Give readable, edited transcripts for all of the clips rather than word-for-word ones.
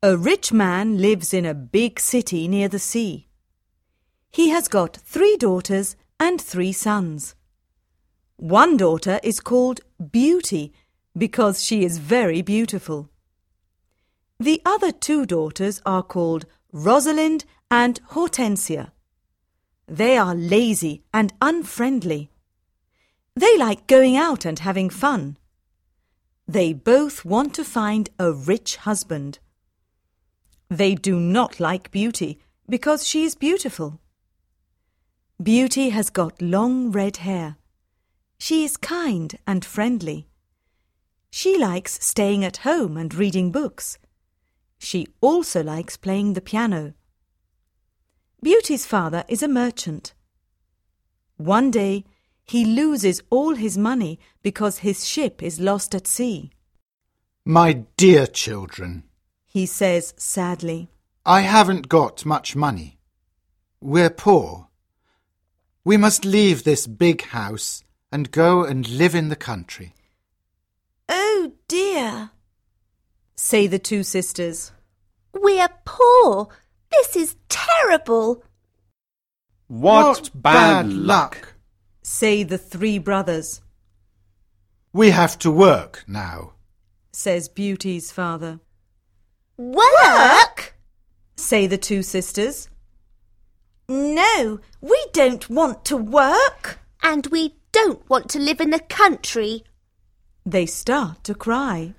A rich man lives in a big city near the sea. He has got 3 daughters and 3 sons. One daughter is called Beauty because she is very beautiful. The other 2 daughters are called Rosalind and Hortensia. They are lazy and unfriendly. They like going out and having fun. They both want to find a rich husband. They do not like Beauty because she is beautiful. Beauty has got long red hair. She is kind and friendly. She likes staying at home and reading books. She also likes playing the piano. Beauty's father is a merchant. One day, he loses all his money because his ship is lost at sea. My dear children, He says sadly, I haven't got much money. We're poor. We must leave this big house and go and live in the country. Oh dear, say the 2 sisters. we're poor. This is terrible. What bad luck! Say the 3 brothers, We have to work now. says Beauty's father. Work? Say the 2 sisters. No, we don't want to work. And we don't want to live in the country. They start to cry.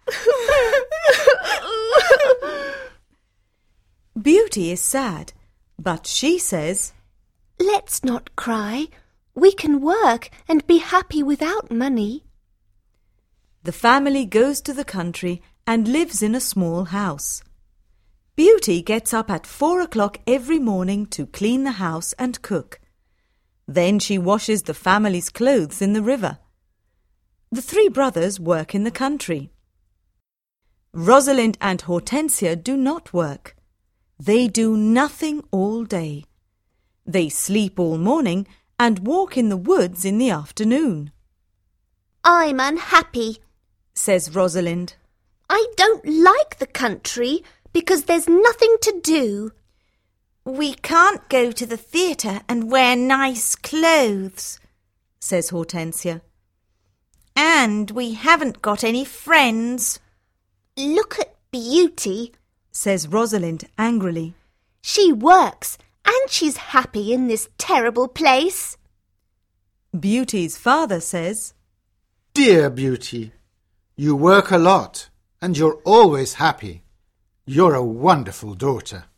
Beauty is sad, but she says, Let's not cry. We can work and be happy without money. The family goes to the country and lives in a small house. Beauty gets up at 4 o'clock every morning to clean the house and cook. Then she washes the family's clothes in the river. The 3 brothers work in the country. Rosalind and Hortensia do not work. They do nothing all day. They sleep all morning and walk in the woods in the afternoon. I'm unhappy, Says Rosalind. I don't like the country because there's nothing to do. We can't go to the theatre and wear nice clothes, Says Hortensia. And we haven't got any friends. Look at Beauty, Says Rosalind angrily. She works and she's happy in this terrible place. Beauty's father says, Dear Beauty, you work a lot and you're always happy. You're a wonderful daughter.